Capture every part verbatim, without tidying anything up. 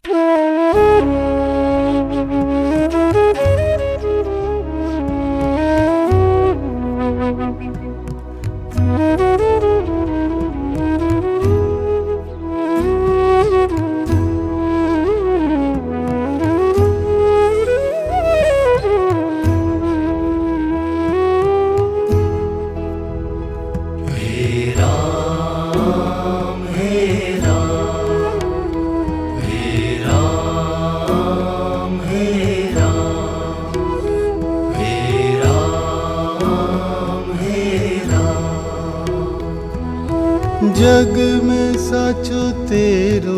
जग में साचो तेरो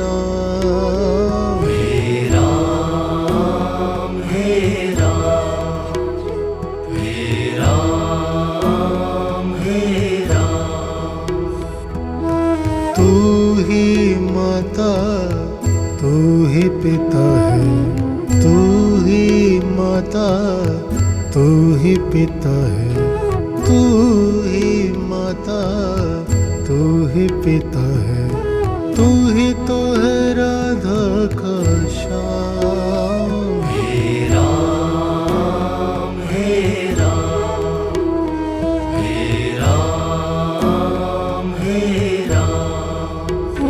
नाम हे राम हे राम हे राम हे राम। तू ही माता तू ही पिता है, तू ही माता तू ही पिता है, तू ही माता तू ही पिता है, तू ही तो है राधा का श्याम। हे राम हे राम हे राम हे राम।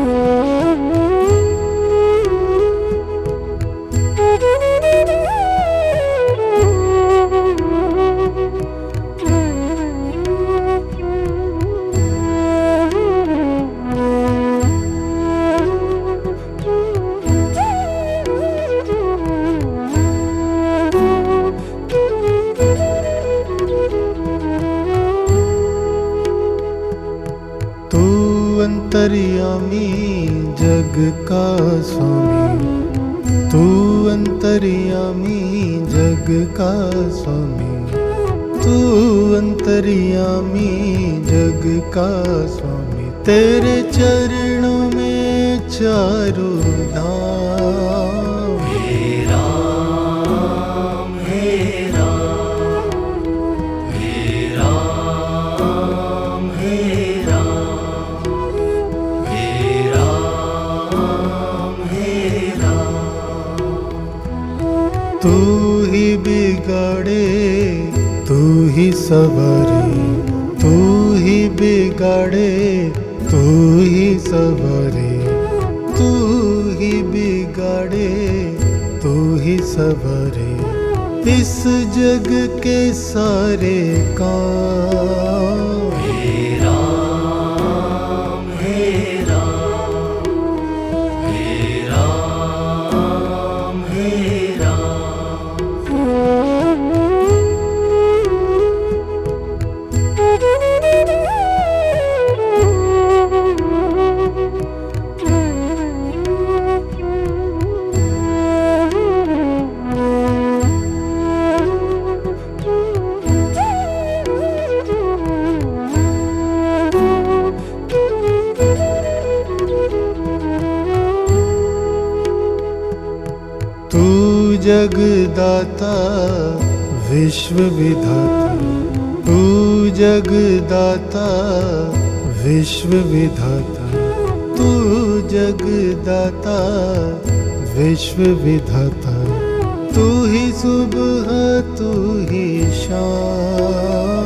अंतर्यामी जग का स्वामी, तू अंतर्यामी जग का स्वामी, तू अंतर्यामी जग का स्वामी। तेरे चरणों में चारों धाम। हे राम हे राम हे राम हे राम हे राम हे राम। तू ही बिगाड़े तू ही सवारे, तू ही बिगाड़े तू ही सवारे, तू ही बिगाड़े तू ही सवारे इस जग के सारे काम। हे राम हे राम हे राम हे राम। तू जगदाता विश्व विधाता, तू जगदाता विश्व विधाता, तू जगदाता विश्व विधाता। तू ही सुबह तू ही शाम।